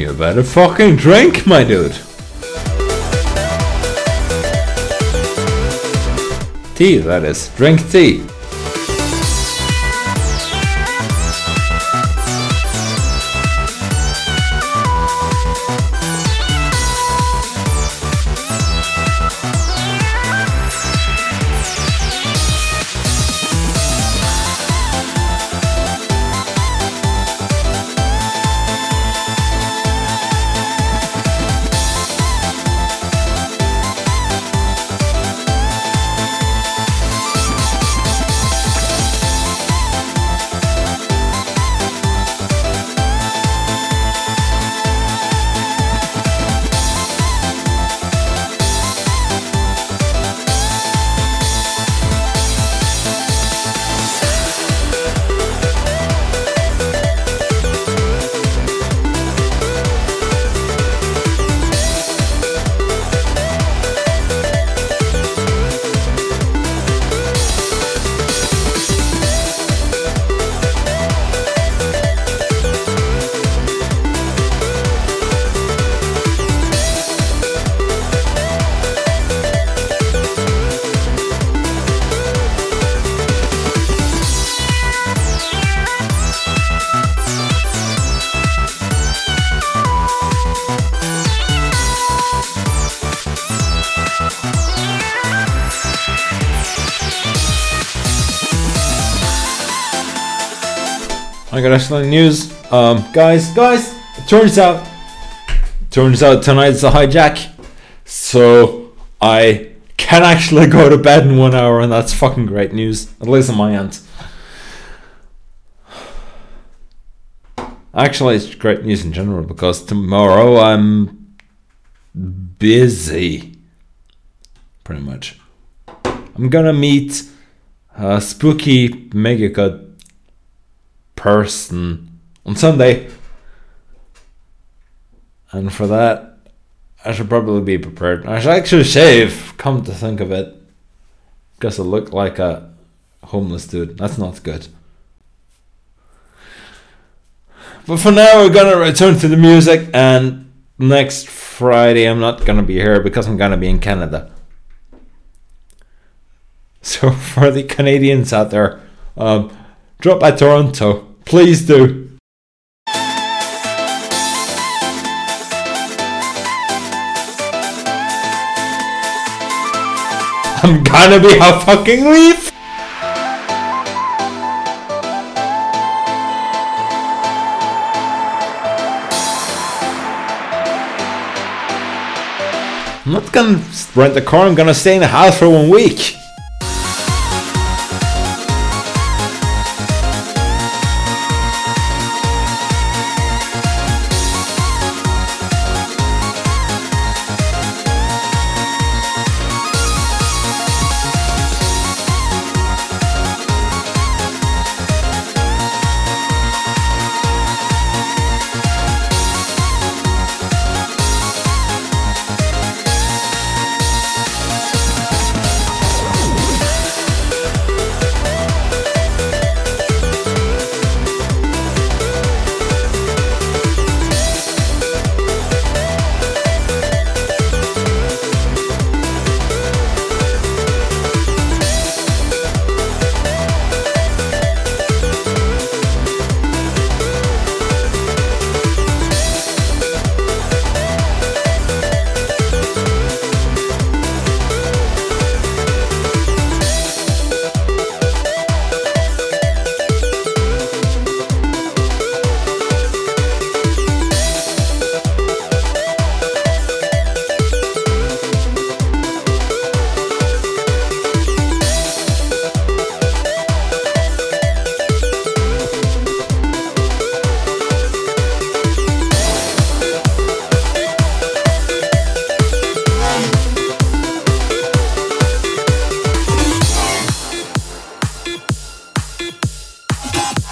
You better fucking drink, my dude. Tea, that is. Drink tea. I got excellent news. Guys, it turns out tonight's a hijack. So I can actually go to bed in 1 hour, and that's fucking great news. At least on my end. Actually, it's great news in general because tomorrow I'm busy. Pretty much. I'm gonna meet a spooky mega god person on Sunday, and for that I should probably be prepared. I should actually shave, come to think of it, because I look like a homeless dude. That's not good. But for now we're gonna return to the music, and next Friday I'm not gonna be here because I'm gonna be in Canada. So for the Canadians out there, drop by Toronto. Please do. I'm gonna be a fucking leaf. I'm not gonna rent a car. I'm gonna stay in the house for 1 week.